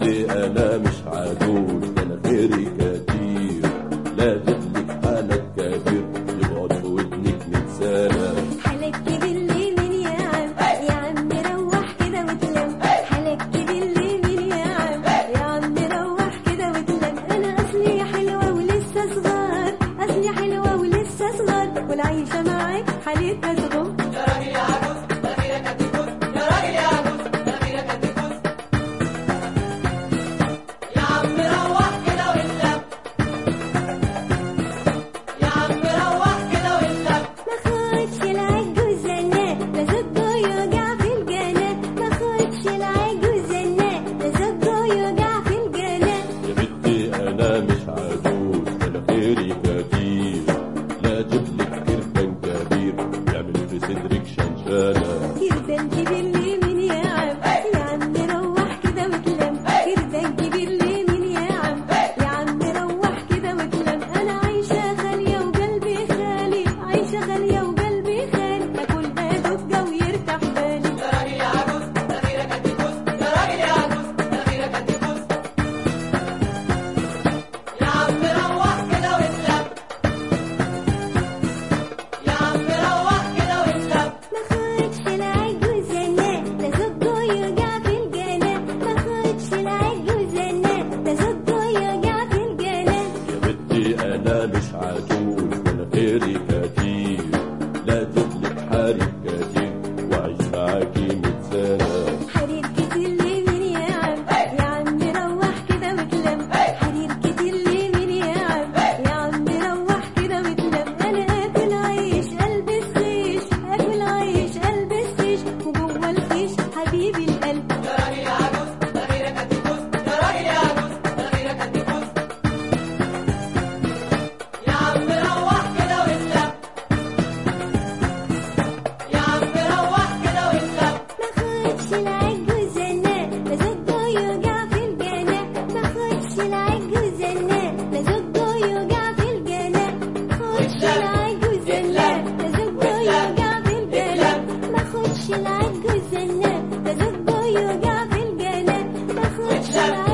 بنتي انا مش عجوز، ده انا خيري كتير، لا تدلك حالك كبير يقعد في ودنك 100 سنة. حالك كبير ليه مين يا عم روح كده وتلم. حالك كبير ليه مين يا عم روح كده وتلم. انا اصلي حلوة ولسه صغار، اصلي حلوة ولسه صغار، والعيشة معاك حالتها تغم. يا راجل يا عجوز ده خيرك هتفوز، يا راجل يا عجوز ده خيرك هتفوز. يا عم روح كده وتلم، يا عم روح كده وتلم. ما خدش العجوز زناق، لا زبده يوجع في الجنان. ما خدش العجوز زناق، لا زبده يوجع في الجنان. يا بنتي انا مش عجوز، ده انا خيري كتير، لا تدلك كربان كبير يعمل في صدرك شنشانة. كردان كبير ليه مين يا عم روح كده وتلم. كردان كبير ليه مين يا عم روح كده وتلم. انا عايشة خالية وقلبي خالي، عايشة خالية وقلبي خالي، باكل بدق ويرتاح بالي. يا راجل يا عجوز ده خيرك هتفوز، يا راجل يا عجوز ده خيرك هتفوز. يا عم روح كده وتلم، يا عم روح كده وتلم. ما خدش العجوز زناق، لا زبده يوجع في الجنان. ما خدش العجوز زناق، لا زبده يوجع في الجنان. يا بنتي انا مش عجوز، ده انا خيري كتير، لا تدلك حالك كتير وعيش معاكي 100 سنة. حرير كتير ليه مين يا عم روح كده وتلم. حرير كتير ليه مين يا عم روح كده وتلم. انا اكل عيش البس خيش، اكل عيش البس خيش، وجوه الخيش حبيبي القلب. يا راجل يا عجوز ده خيرك هتفوز، يا راجل يا عجوز ده خيرك هتفوز. يا عم روح كده وتلم، يا عم روح كده وتلم. ما خدش العجوز زناق، لا زبده يوجع في الجنان. ما خدش العجوز زناق، لا زبده يوجع في الجنان. خدش العجوز زناق، لا زبده يوجع في الجنان. ما خدش العجوز زناق، لا زبده يوجع في الجنان. ما خدش العجوز